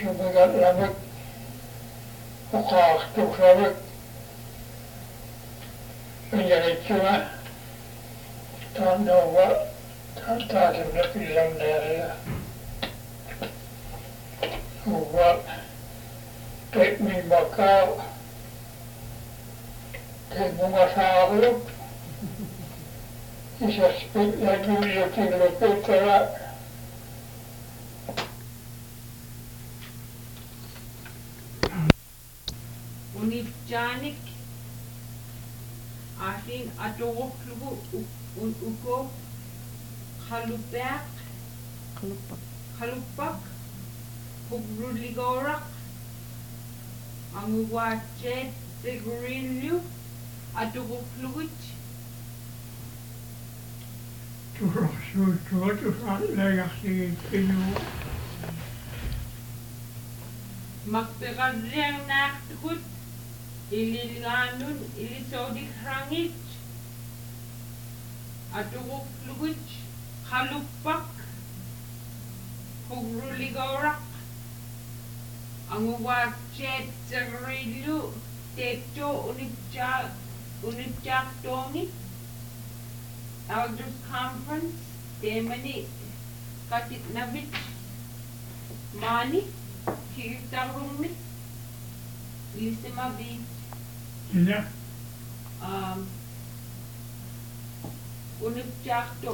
Sumigalamik, Uqaaqtuqlavik, Unjalitsuma, Taannuva, Taatimna pillamneeriga, Uva, Tekmimakau, Tekmungasaaruk, Isaspit ja Juliutinlupitala, Unipjanik Ahin Atoroklugu Uko Khalupak Hugruligorak Anguwachet Tegurilu Atorokluguch Makpegadriang naktukut Ililanun ilisodik rangit Aturukluguch Khalupak Hugruligorak Anguwachet Tegurilu Teto Unipjak Toni Elders Conference Temani Katit Navich Mani Kirtarumit Lisima Beach Yeah. Unipjakto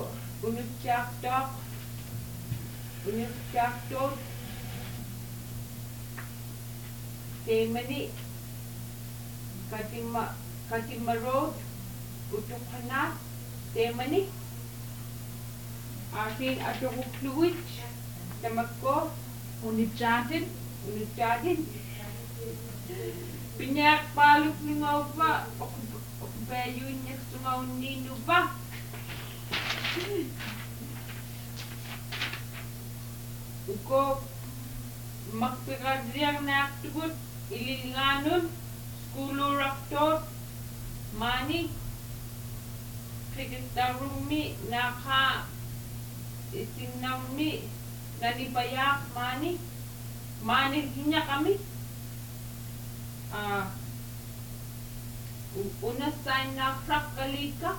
Temani Katima Road Utukhanat Temani Akin Aturukluwich Tamakko Unipjatin Pinyak paluk ni ngaupa okupayu nyak sungau ninu ba uko makpikadriang naktugut ililinganun skuluraktot mani krikitarumi naka itingnami nalipayak mani hinya kami una sign na frakalika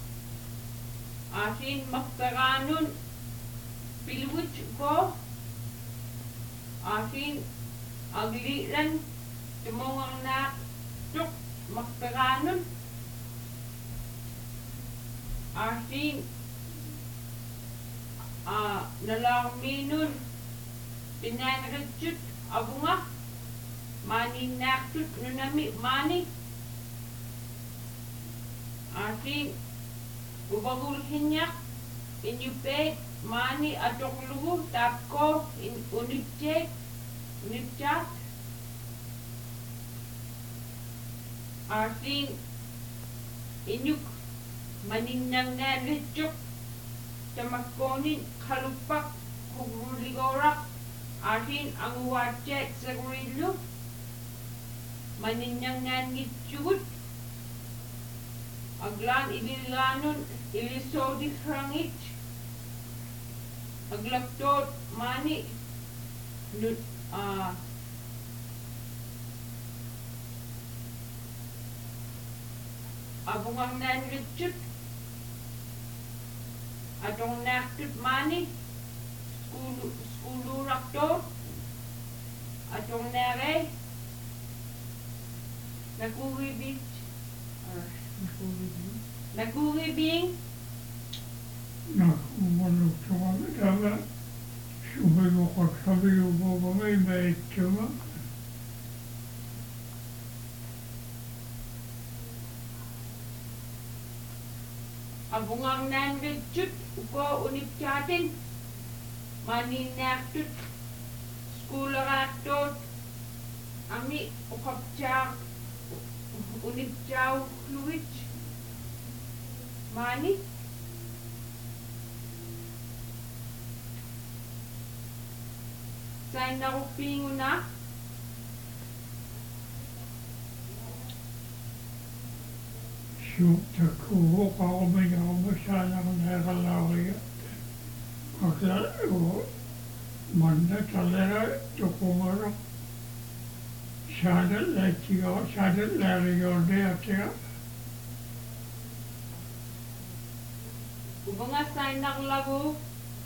asin maktaranun pilwich ko asin agliran tumongang na tuk maktaranun asin nalarminun pinanrachut abunga Mani naktut nunami mani Asin ubagul hinyak inyupe mani atoklugu tapko unipchat Asin inyuk maninangan lecuk tamakonin Khalupak Hugruligorak Asin anguwachet sagurilu Maninyangan ngitjut Aglan ililanun ilisodik rangit Aglaptot mani Abungang nanritjut Atong naktut mani Skuluraktot Atong nare Naguribing Nakumanuktawa Sumigasabiyo babamay maitchuma Abungang nanritjut uko unipjatin Maninaktut Skularaktot Ami ukapjak Unipjaw Luwich Mani Say narupingo na Shuktakuho kaumigawa sana kanagalawiya Akla Manda talera tukumaro. Shadat letigo, shadat lerigo deatia. Ubanga sign naklago.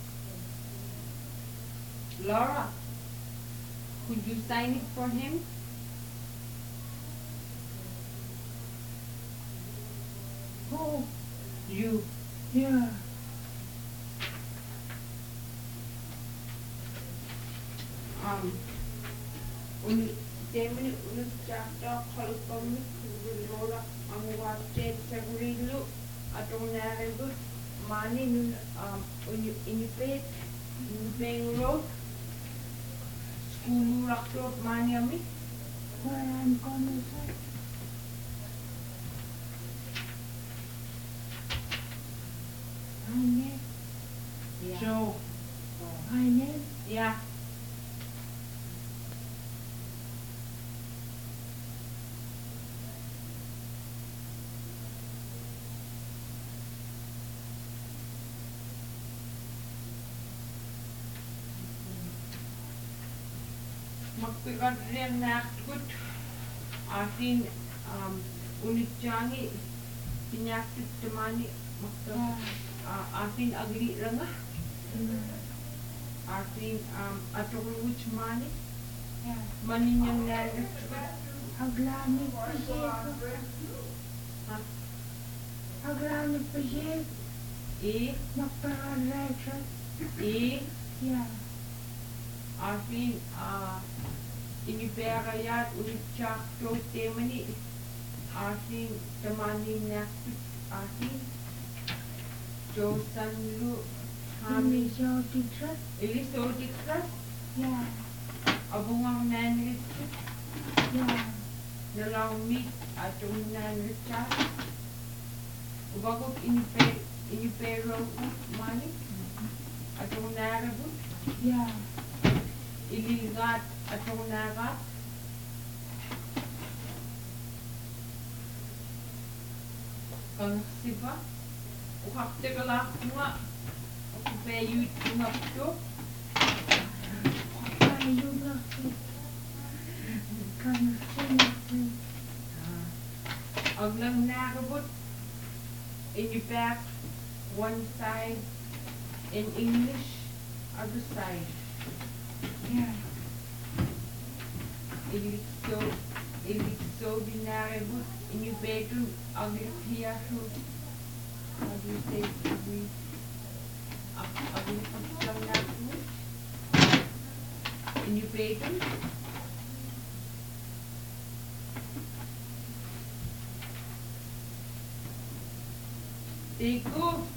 Laura, could you sign it for him? Who? You. Yeah. Temini unut chapter kalpamit Laura amuwate sagurilu atong naribut mani nun inipet road school raktot mani ami Where I'm gonna say. My name. yeah. So, My name. Yeah. Magpikat rin na akut asin unitjangi pinyakit temani magta asin agri ranga asin atong mani Yeah. maninyang nalit Aglani Pajet. Aglani Pajet. Magpararecha. Yeah. asin inipera yat unitjak to temani asin temani nakit asin Josan lu Hami Iliso Dixon. Eliso dikras Yeah. abungang nanrit Yeah. nalaw meat atong nanrit chat ubagok inipero mani atong narabut Yeah. iligat atong nagat kang siba ukakte kala kuma aku payu tungap to Ayunaki. Kansinaki. aglang narabut in your back one side in English other side Yeah. ilikso binarabut in your bedroom agripiyahu how do you say agripaglang narabut in your bedroom Teko